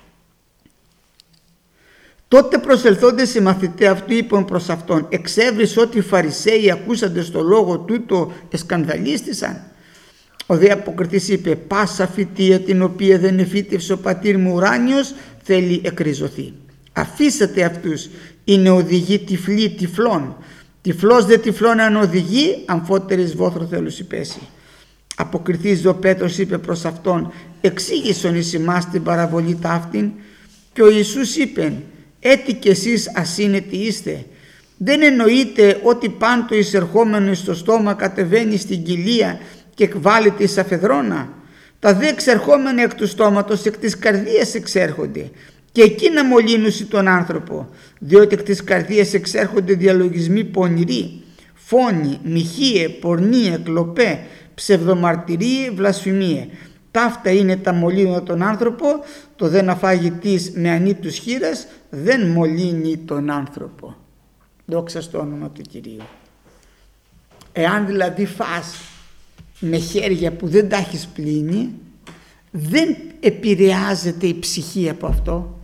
Τότε προσελθόντες οι μαθητές αυτού είπαν προς αυτόν, εξέβρις ότι οι Φαρισαίοι ακούσαντες το λόγο τούτο εσκανδαλίστησαν. Ο δε αποκριθής είπε, πάσα φυτεία την οποία δεν εφύτευσε ο πατήρ μου ουράνιος θέλει εκριζωθεί. Αφήσατε αυτούς, είναι οδηγοί τυφλοί τυφλών. Τυφλός δε τυφλών αν οδηγεί, αμφότερης βόθρο θέλους υπέσει. Αποκριθής ο Πέτρος είπε προς αυτόν, εξήγησον εις εμάς την παραβολή ταύτην. Και ο Ιησούς είπε, έτι κι εσείς ασύνετοι είστε. Δεν εννοείται ότι πάντο εισερχόμενο στο στόμα κατεβαίνει στην κοιλία και εκβάλλεται εις αφεδρώνα. Τα δε εξερχόμενα εκ του στόματος εκ της καρδίας εξέρχονται και εκείνα μολύνουσι τον άνθρωπο, διότι εκ της καρδίας εξέρχονται διαλογισμοί πονηροί, φόνοι, μοιχείε, πορνίε, κλοπέ, ψευδομαρτυρίε, βλασφημίε. Ταύτα είναι τα μολύνοντα τον άνθρωπο, το δε να φάγει της με ανήτους χείρας δεν μολύνει τον άνθρωπο. Δόξα στο όνομα του Κυρίου. Εάν δηλαδή φας με χέρια που δεν τα έχεις πλύνει, δεν επηρεάζεται η ψυχή από αυτό.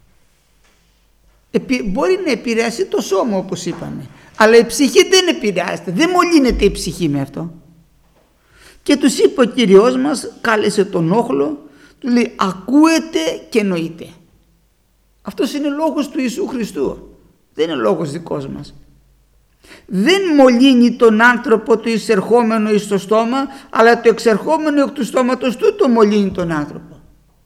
Μπορεί να επηρεάσει το σώμα όπως είπαμε, αλλά η ψυχή δεν επηρεάζεται, δεν μολύνεται η ψυχή με αυτό. Και τους είπε ο Κύριος μας, κάλεσε τον όχλο, του λέει ακούετε και εννοείτε. Αυτός είναι λόγος του Ιησού Χριστού, δεν είναι λόγος δικός μας. Δεν μολύνει τον άνθρωπο το εισερχόμενο εις το στόμα, αλλά το εξερχόμενο εκ του στόματος τούτο μολύνει τον άνθρωπο.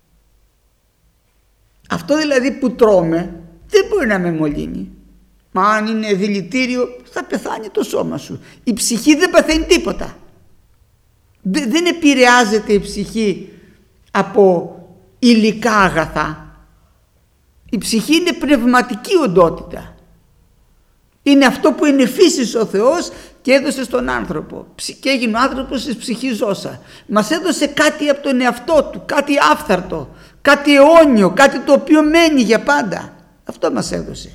Αυτό δηλαδή που τρώμε δεν μπορεί να με μολύνει. Μα αν είναι δηλητήριο θα πεθάνει το σώμα σου. Η ψυχή δεν παθαίνει τίποτα. Δεν επηρεάζεται η ψυχή από υλικά αγαθά. Η ψυχή είναι πνευματική οντότητα. Είναι αυτό που είναι φύσης ο Θεός και έδωσε στον άνθρωπο. Και έγινε ο άνθρωπος της ψυχής ζώσα. Μας έδωσε κάτι από τον εαυτό του, κάτι άφθαρτο, κάτι αιώνιο, κάτι το οποίο μένει για πάντα. Αυτό μας έδωσε.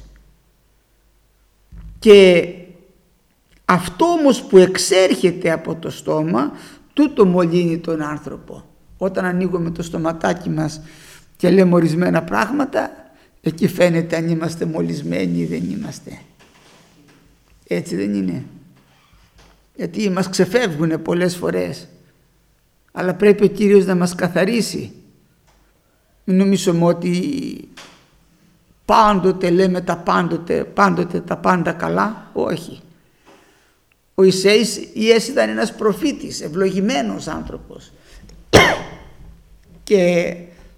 Και αυτό όμως που εξέρχεται από το στόμα, τούτο μολύνει τον άνθρωπο. Όταν ανοίγουμε το στοματάκι μας και λέμε ορισμένα πράγματα, εκεί φαίνεται αν είμαστε μολυσμένοι ή δεν είμαστε. Έτσι δεν είναι? Γιατί μας ξεφεύγουν πολλές φορές, αλλά πρέπει ο Κύριος να μας καθαρίσει. Μην νομίζουμε ότι πάντοτε λέμε πάντοτε τα πάντα καλά. Όχι. Ο Ιησαίας ήταν ένας προφήτης, ευλογημένος άνθρωπος και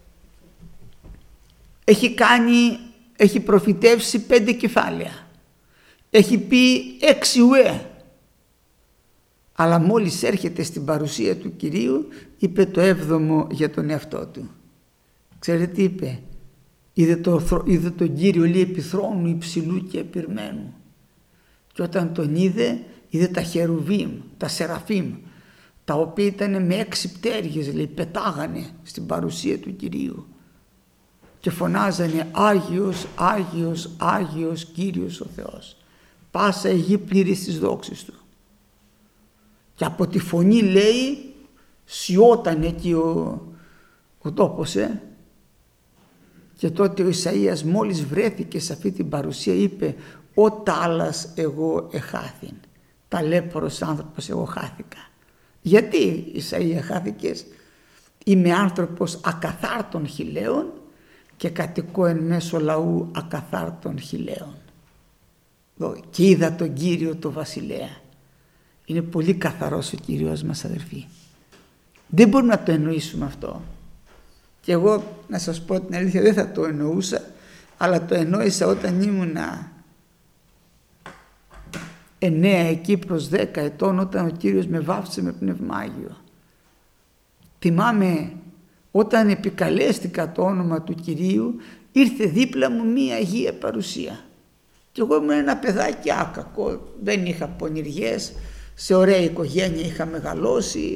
έχει προφητεύσει 5 κεφάλαια. Έχει πει 6 ουέ. Αλλά μόλις έρχεται στην παρουσία του Κυρίου, είπε το 7ο για τον εαυτό του. Ξέρετε τι είπε? Είδε τον Κύριο, λέει, επί θρόνου υψηλού και επιρμένου. Και όταν τον είδε τα χερουβίμ, τα σεραφίμ, τα οποία ήταν με 6 πτέρυγες, λέει, πετάγανε στην παρουσία του Κυρίου και φωνάζανε Άγιος, Άγιος, Άγιος Κύριος ο Θεός. Πάσα η γη πλήρης της δόξης του. Και από τη φωνή, λέει, σιώταν εκεί ο τόπος. Και τότε ο Ισαΐας μόλις βρέθηκε σε αυτή την παρουσία είπε «Ο τάλας εγώ εχάθην, ταλέπορος άνθρωπος εγώ χάθηκα». Γιατί Ισαΐα χάθηκες? Είμαι άνθρωπος ακαθάρτων χιλέων και κατοικώ εν μέσω λαού ακαθάρτων χιλέων. Και είδα τον Κύριο το Βασιλέα. Είναι πολύ καθαρός ο Κύριος μας, αδερφοί. Δεν μπορούμε να το εννοήσουμε αυτό. Και εγώ να σας πω την αλήθεια δεν θα το εννοούσα, αλλά το εννοήσα όταν ήμουνα 9 εκεί προς 10 ετών, όταν ο Κύριος με βάφτισε με Πνεύμα Άγιο. Θυμάμαι όταν επικαλέστηκα το όνομα του Κυρίου, ήρθε δίπλα μου μία Αγία Παρουσία. Και εγώ ήμουν ένα παιδάκι άκακο, δεν είχα πονηριές, σε ωραία οικογένεια είχα μεγαλώσει.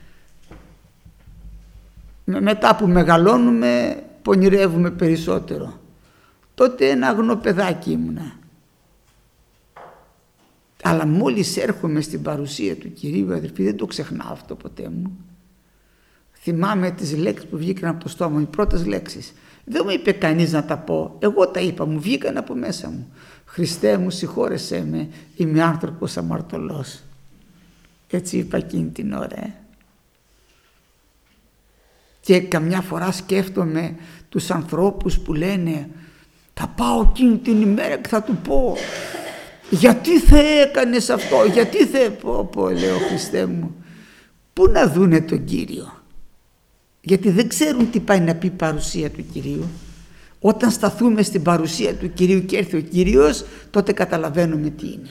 Μετά που μεγαλώνουμε πονηρεύουμε περισσότερο. Τότε ένα αγνό παιδάκι ήμουνα. Αλλά μόλις έρχομαι στην παρουσία του Κυρίου, αδερφοί, δεν το ξεχνάω αυτό ποτέ μου. Θυμάμαι τις λέξεις που βγήκαν από το στόμα μου, οι πρώτες λέξεις. Δεν μου είπε κανείς να τα πω, εγώ τα είπα, μου βγήκαν από μέσα μου. Χριστέ μου, συγχώρεσέ με, είμαι άνθρωπος αμαρτωλός. Έτσι είπα εκείνη την ώρα. Και καμιά φορά σκέφτομαι τους ανθρώπους που λένε, θα πάω εκείνη την ημέρα και θα του πω, γιατί θα έκανες αυτό, γιατί θα πω, λέω, Χριστέ μου, πού να δούνε τον Κύριο. Γιατί δεν ξέρουν τι πάει να πει παρουσία του Κυρίου. Όταν σταθούμε στην παρουσία του Κυρίου και έρθει ο Κύριος, τότε καταλαβαίνουμε τι είναι.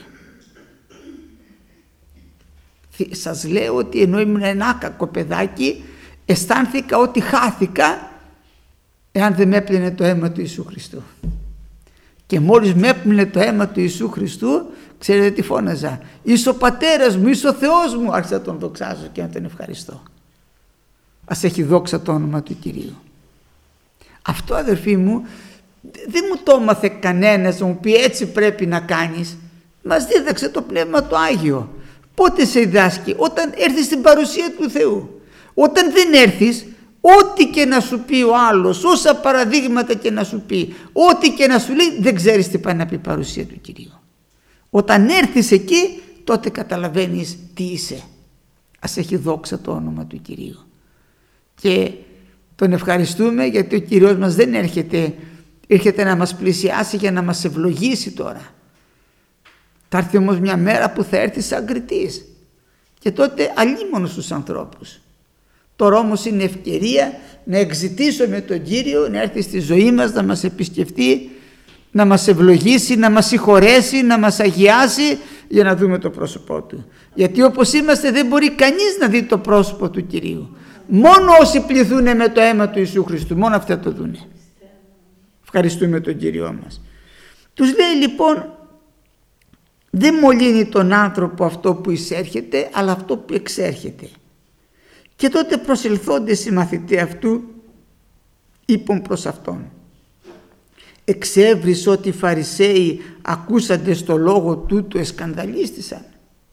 Σας λέω ότι ενώ ήμουν ένα άκακο παιδάκι, αισθάνθηκα ότι χάθηκα εάν δεν με έπλαινε το αίμα του Ιησού Χριστού. Και μόλις με έπλαινε το αίμα του Ιησού Χριστού, ξέρετε τι φώναζα, είσαι ο Πατέρας μου, είσαι ο Θεός μου. Άρχισα να τον δοξάζω και να τον ευχαριστώ. Ας έχει δόξα το όνομα του Κυρίου. Αυτό, αδερφοί μου, δεν μου το έμαθε κανένας να μου πει έτσι πρέπει να κάνεις. Μας δίδαξε το Πνεύμα το Άγιο. Πότε σε διδάσκει? Όταν έρθεις στην παρουσία του Θεού. Όταν δεν έρθεις, ό,τι και να σου πει ο άλλος, όσα παραδείγματα και να σου πει, ό,τι και να σου λέει, δεν ξέρεις τι πάει να πει η παρουσία του Κυρίου. Όταν έρθεις εκεί, τότε καταλαβαίνεις τι είσαι. Ας έχει δόξα το όνομα του Κυρίου. Και τον ευχαριστούμε γιατί ο Κύριος μας δεν έρχεται να μας πλησιάσει για να μας ευλογήσει τώρα. Θα έρθει όμως μια μέρα που θα έρθει σαν κριτής και τότε αλίμονο στους ανθρώπους. Τώρα όμως είναι ευκαιρία να εξητήσουμε τον Κύριο, να έρθει στη ζωή μας, να μας επισκεφτεί, να μας ευλογήσει, να μας συγχωρέσει, να μας αγιάσει για να δούμε το πρόσωπό Του. Γιατί όπως είμαστε δεν μπορεί κανείς να δει το πρόσωπο του Κυρίου. Μόνο όσοι πληθούν με το αίμα του Ιησού Χριστού, μόνο αυτά το δούνε. Ευχαριστούμε τον Κύριό μας. Τους λέει λοιπόν, δεν μολύνει τον άνθρωπο αυτό που εισέρχεται, αλλά αυτό που εξέρχεται. Και τότε προσελθόντες οι μαθητές αυτού, είπαν προς αυτόν, εξέβρισε ότι οι Φαρισαίοι ακούσαντες το λόγο τούτου εσκανδαλίστησαν.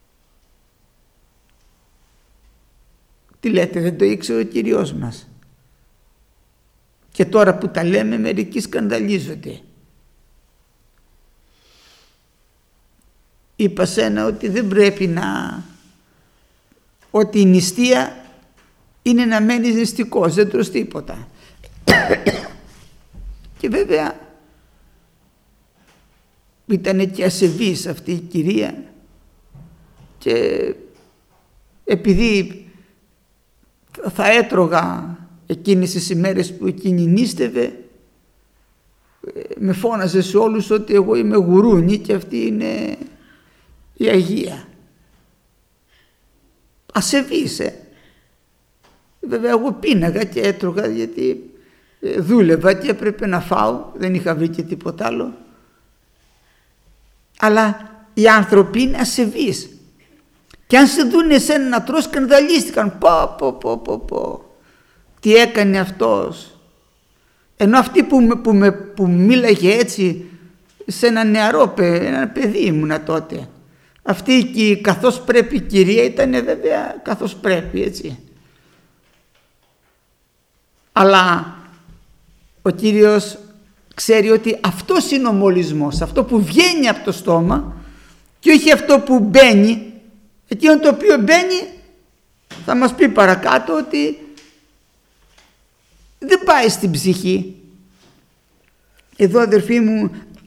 Τι λέτε, δεν το ήξερε ο Κύριος μας? Και τώρα που τα λέμε μερικοί σκανδαλίζονται. Είπα σένα ότι δεν πρέπει ότι η νηστεία είναι να μένεις νηστικός, δεν τρως τίποτα. Και βέβαια ήταν και ασεβής αυτή η κυρία και επειδή θα έτρωγα εκείνες τις ημέρες που εκείνη νήστευε, με φώναζε σε όλους ότι εγώ είμαι γουρούνι και αυτή είναι η Αγία. Ασεβής. Βέβαια εγώ πίναγα και έτρωγα γιατί δούλευα και έπρεπε να φάω, δεν είχα βρει και τίποτα άλλο. Αλλά οι άνθρωποι είναι ασεβείς. Και αν σε δουν εσένα να τρως, σκανδαλίστηκαν. Πω. Τι έκανε αυτός. Ενώ αυτή που μίλαγε έτσι σε ένα νεαρό ένα παιδί ήμουνα τότε. Αυτή και καθώς πρέπει η κυρία ήταν βέβαια καθώς πρέπει, έτσι. Αλλά ο Κύριος ξέρει ότι αυτός είναι ο μολυσμός, αυτό που βγαίνει από το στόμα και όχι αυτό που μπαίνει. Εκείνο το οποίο μπαίνει θα μας πει παρακάτω ότι δεν πάει στην ψυχή. Εδώ, αδερφοί μου,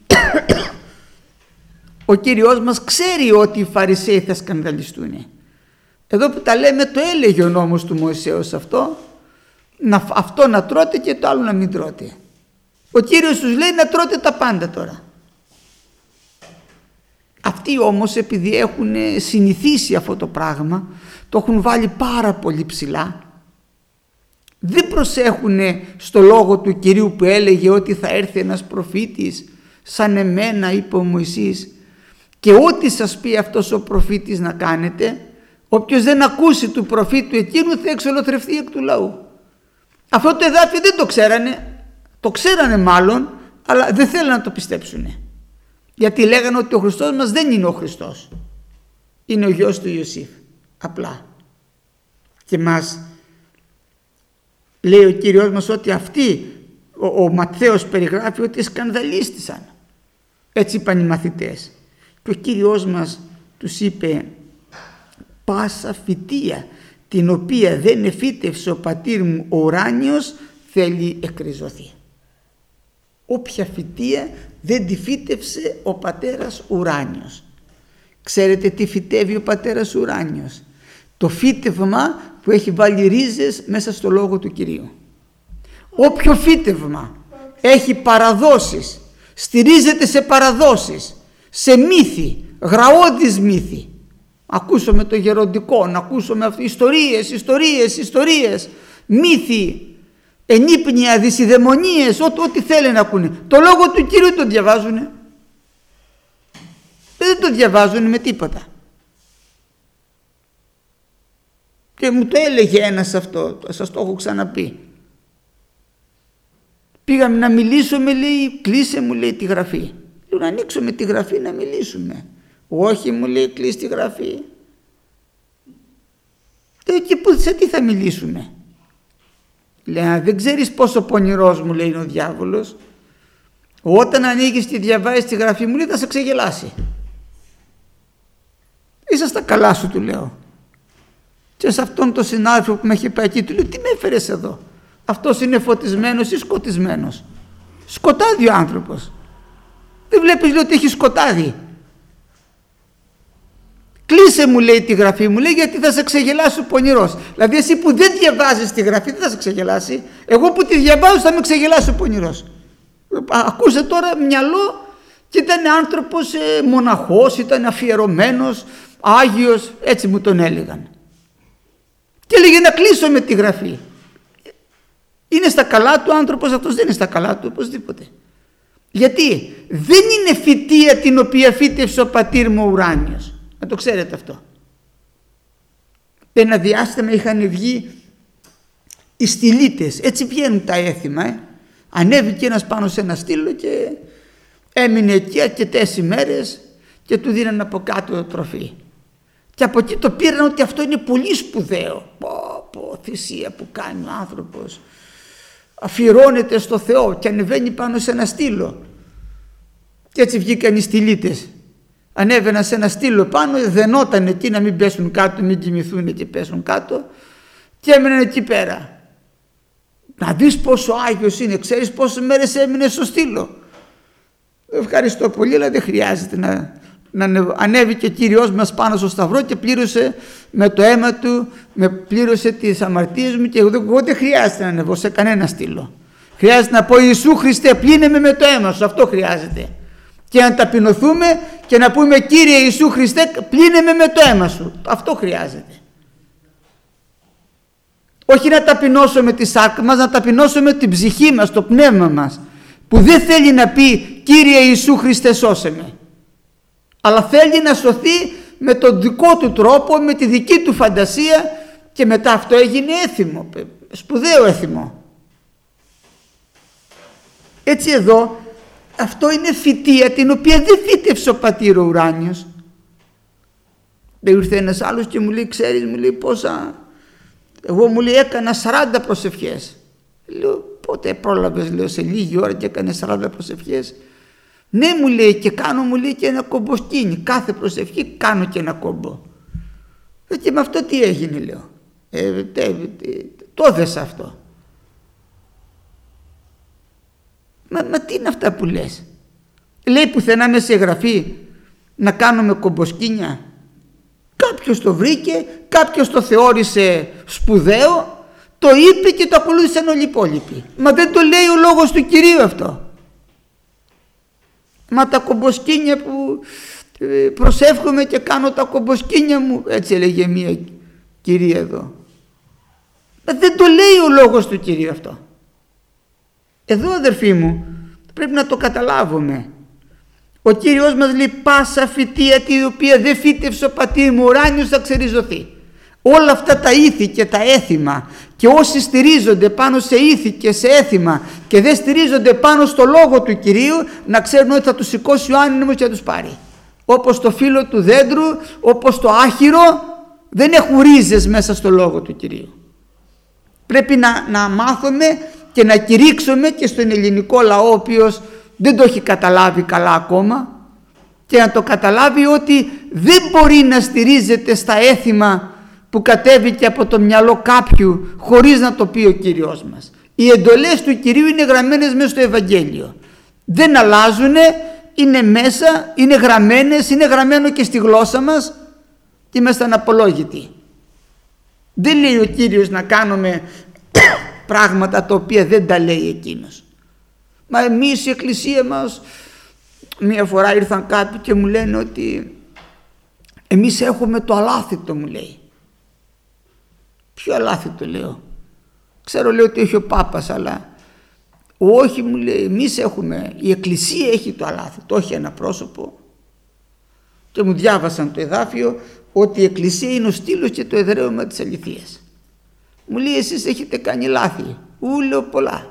ο Κύριος μας ξέρει ότι οι Φαρισαίοι θα σκανδαλιστούν. Εδώ που τα λέμε το έλεγε ο νόμος του Μωυσέως αυτό να τρώτε και το άλλο να μην τρώτε. Ο Κύριος τους λέει να τρώτε τα πάντα τώρα. Αυτοί όμως, επειδή έχουν συνηθίσει αυτό το πράγμα, το έχουν βάλει πάρα πολύ ψηλά, δεν προσέχουν στο λόγο του Κυρίου που έλεγε ότι θα έρθει ένας προφήτης σαν εμένα, είπε ο Μωυσής, και ό,τι σας πει αυτός ο προφήτης να κάνετε, όποιος δεν ακούσει του προφήτου εκείνου θα εξολοθρευτεί εκ του λαού. Αυτό το εδάφιο δεν το ξέρανε, το ξέρανε μάλλον, αλλά δεν θέλουν να το πιστέψουν. Γιατί λέγανε ότι ο Χριστός μας δεν είναι ο Χριστός. Είναι ο γιος του Ιωσήφ. Απλά. Και μας λέει ο Κύριος μας ότι αυτοί, ο Ματθαίος περιγράφει ότι σκανδαλίστησαν. Έτσι είπαν οι μαθητές. Και ο Κύριος μας τους είπε, πάσα φυτεία την οποία δεν εφύτευσε ο πατήρ μου ο ουράνιος θέλει εκριζωθεί. Όποια φυτεία δεν τη φύτευσε ο πατέρας ουράνιος. Ξέρετε τι φυτεύει ο πατέρας ουράνιος? Το φύτευμα που έχει βάλει ρίζες μέσα στο λόγο του Κυρίου. Όποιο φύτευμα έχει παραδόσεις, στηρίζεται σε παραδόσεις, σε μύθι, γραώδης μύθι. Ακούσαμε το γεροντικό, να ακούσαμε ιστορίες, μύθι, ενύπνια, δυσιδαιμονίες, ό,τι θέλουν να ακούνε. Το λόγο του Κυρίου το διαβάζουνε. Δεν το διαβάζουν με τίποτα. Και μου το έλεγε ένας αυτό, σας το έχω ξαναπεί. Πήγαμε να μιλήσουμε, λέει, κλείσε μου, λέει, τη γραφή. Λέω να ανοίξουμε τη γραφή να μιλήσουμε. Όχι, μου λέει, κλείσει τη γραφή. Και σε τι θα μιλήσουμε? Λέει, δεν ξέρεις πόσο πονηρός, μου λέει, είναι ο διάβολος. Όταν ανοίγεις και διαβάζεις τη γραφή, μου λέει, θα σε ξεγελάσει. Είσαι στα καλά σου, του λέω. Και σε αυτόν τον συνάδελφο που με είχε πάει εκεί, του λέω, τι με έφερες εδώ? Αυτός είναι φωτισμένος ή σκοτισμένος? Σκοτάδι ο άνθρωπος. Δεν βλέπεις, λέει, ότι έχει σκοτάδι? Κλείσε, μου λέει, τη γραφή, μου λέει, γιατί θα σε ξεγελάσει ο πονηρός. Δηλαδή εσύ που δεν διαβάζεις τη γραφή δεν θα σε ξεγελάσει. Εγώ που τη διαβάζω θα με ξεγελάσει ο πονηρός. Ακούσε τώρα μυαλό, και ήταν άνθρωπος μοναχός, ήταν αφιερωμένος, Άγιος, έτσι μου τον έλεγαν. Και έλεγε να κλείσω με τη γραφή. Είναι στα καλά του άνθρωπος αυτός? Δεν είναι στα καλά του οπωσδήποτε. Γιατί δεν είναι φυτεία την οποία φύτευσε ο πατήρ μου ο ουράνιος. Να το ξέρετε αυτό. Ένα διάστημα είχαν βγει οι στυλίτες. Έτσι βγαίνουν τα έθιμα. Ανέβηκε ένας πάνω σε ένα στήλο και έμεινε εκεί αρκετές ημέρες και του δίνανε από κάτω τροφή. Και από εκεί το πήραν ότι αυτό είναι πολύ σπουδαίο. Θυσία που κάνει ο άνθρωπος. Αφιερώνεται στο Θεό και ανεβαίνει πάνω σε ένα στήλο. Και έτσι βγήκαν οι στυλίτες. Ανέβαιναν σε ένα στήλο πάνω, δενόταν εκεί να μην πέσουν κάτω, μην κοιμηθούν και πέσουν κάτω, και έμειναν εκεί πέρα. Να δεις πόσο Άγιος είναι, ξέρεις πόσες μέρες έμεινε στο στήλο? Ευχαριστώ πολύ, αλλά δεν χρειάζεται να ανέβηκε ο Κύριος μας πάνω στο σταυρό και πλήρωσε με το αίμα του, πλήρωσε τις αμαρτίες μου, και εγώ δεν χρειάζεται να ανεβώ σε κανένα στήλο. Χρειάζεται να πω, Ιησού Χριστέ, πλύνε με το αίμα σου, αυτό χρειάζεται. Και να ταπεινωθούμε και να πούμε, Κύριε Ιησού Χριστέ, πλύνε με το αίμα σου. Αυτό χρειάζεται. Όχι να ταπεινώσουμε τη σάρκα μας, να ταπεινώσουμε την ψυχή μας, το πνεύμα μας, που δεν θέλει να πει Κύριε Ιησού Χριστέ σώσε με, αλλά θέλει να σωθεί με τον δικό του τρόπο, με τη δική του φαντασία, και μετά αυτό έγινε έθιμο, σπουδαίο έθιμο. Έτσι εδώ αυτό είναι φυτεία την οποία δεν φύτευσε ο πατήρ ο ουράνιος. Δεν ήρθε ένας άλλος και μου λέει, ξέρεις, μου λέει, πόσα? Εγώ, μου λέει, έκανα 40 προσευχές. Λέω, πότε πρόλαβες? Λέω, σε λίγη ώρα και έκανε 40 προσευχές. Ναι, μου λέει, και κάνω, μου λέει, και ένα κομποσκίνι. Κάθε προσευχή κάνω και ένα κόμπο. Και με αυτό τι έγινε, λέω? Το δες αυτό? Μα τι είναι αυτά που λες? Λέει πουθενά μέσα σε γραφή να κάνουμε κομποσκίνια? Κάποιος το βρήκε, κάποιος το θεώρησε σπουδαίο, το είπε και το ακολούθησαν όλοι οι υπόλοιποι. Μα δεν το λέει ο λόγος του Κυρίου αυτό. Μα τα κομποσκίνια που προσεύχομαι και κάνω τα κομποσκίνια μου, έτσι έλεγε μία κυρία εδώ. Δεν το λέει ο λόγος του Κυρίου αυτό. Εδώ, αδερφοί μου, πρέπει να το καταλάβουμε. Ο Κύριος μας λέει, πάσα φυτεία τη οποία δεν φύτευσε ο πατήρ μου ουράνιος θα ξεριζωθεί. Όλα αυτά τα ήθη και τα έθιμα, και όσοι στηρίζονται πάνω σε ήθη και σε έθιμα και δεν στηρίζονται πάνω στο λόγο του Κυρίου, να ξέρουν ότι θα τους σηκώσει ο άνεμος και θα τους πάρει. Όπως το φύλλο του δέντρου, όπως το άχυρο, δεν έχουν ρίζες μέσα στο λόγο του Κυρίου. Πρέπει να μάθουμε και να κηρύξουμε και στον ελληνικό λαό, ο οποίος δεν το έχει καταλάβει καλά ακόμα, και να το καταλάβει ότι δεν μπορεί να στηρίζεται στα έθιμα που κατέβηκε από το μυαλό κάποιου χωρίς να το πει ο Κύριος μας. Οι εντολές του Κυρίου είναι γραμμένες μέσα στο Ευαγγέλιο. Δεν αλλάζουνε, είναι μέσα, είναι γραμμένες, είναι γραμμένο και στη γλώσσα μας και είμαστε αναπολόγητοι. Δεν λέει ο Κύριος να κάνουμε πράγματα τα οποία δεν τα λέει εκείνος. Μα εμείς η εκκλησία μας, μία φορά ήρθαν κάποιοι και μου λένε ότι εμείς έχουμε το αλάθητο, μου λέει. Ποιο αλάθητο, λέω? Ξέρω, λέω, ότι έχει ο Πάπας, αλλά όχι, μου λέει, εμείς έχουμε, η εκκλησία έχει το αλάθητο, όχι ένα πρόσωπο. Και μου διάβασαν το εδάφιο ότι η εκκλησία είναι ο στήλος και το εδραίωμα της αληθείας. Μου λέει, εσείς έχετε κάνει λάθη. Λέω, πολλά.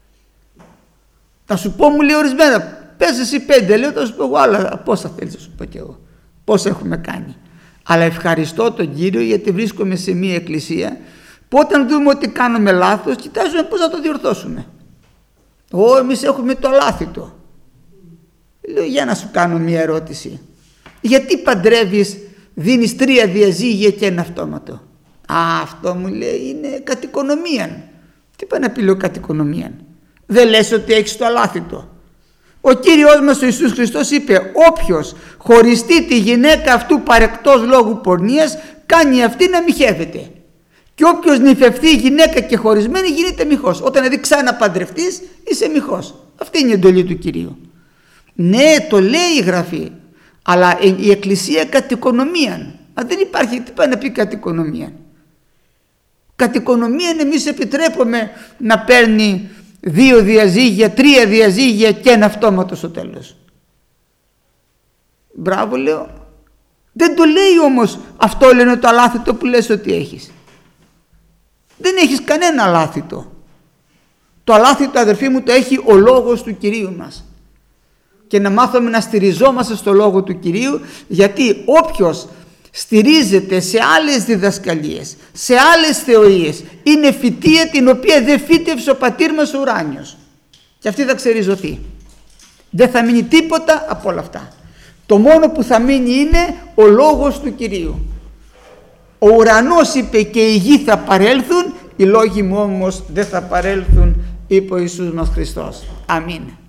Θα σου πω, μου λέει, ορισμένα. Πες εσύ 5, λέω, θα σου πω εγώ άλλα. Πόσα θέλεις να σου πω κι εγώ? Πόσα έχουμε κάνει? Αλλά ευχαριστώ τον Κύριο, γιατί βρίσκομαι σε μια εκκλησία που όταν δούμε ότι κάνουμε λάθος, κοιτάζουμε πώς να το διορθώσουμε. Εμείς έχουμε το αλάθητο. Λέω, για να σου κάνω μια ερώτηση. Γιατί παντρεύεις, δίνεις 3 διαζύγια και ένα αυτόματο? Αυτό, μου λέει, είναι κατοικονομίαν. Τι πάει να πει, λέω, κατοικονομίαν? Δεν λες ότι έχεις το αλάθητο? Ο Κύριος μας ο Ιησούς Χριστός είπε, όποιος χωριστεί τη γυναίκα αυτού παρεκτός λόγου πορνείας, κάνει αυτή να μοιχεύεται. Και όποιος νυφευθεί γυναίκα και χωρισμένη γίνεται μοιχός. Όταν δηλαδή ξαναπαντρευτείς, είσαι μοιχός. Αυτή είναι η εντολή του Κυρίου. Ναι, το λέει η Γραφή, αλλά η Εκκλησία κατοικονομίαν. Αν δεν υπάρχει, τι πάει να πει κατοικονομίαν? Κατοικονομίαν εμείς επιτρέπουμε να παίρνει 2 διαζύγια, 3 διαζύγια και ένα αυτόματο στο τέλος. Μπράβο, λέω. Δεν το λέει όμως αυτό, λένε, το αλάθητο που λες ότι έχεις. Δεν έχεις κανένα αλάθητο. Το αλάθητο, αδερφοί μου, το έχει ο λόγος του Κυρίου μας. Και να μάθουμε να στηριζόμαστε στο λόγο του Κυρίου, γιατί όποιος στηρίζεται σε άλλες διδασκαλίες, σε άλλες θεωρίες, είναι φυτεία την οποία δεν φύτευσε ο πατήρ μας ο ουράνιος, και αυτή θα ξεριζωθεί. Δεν θα μείνει τίποτα από όλα αυτά. Το μόνο που θα μείνει είναι ο λόγος του Κυρίου. Ο ουρανός είπε και οι γη θα παρέλθουν, οι λόγοι μου όμως δεν θα παρέλθουν, είπε ο Ιησούς μας Χριστός. Αμήν.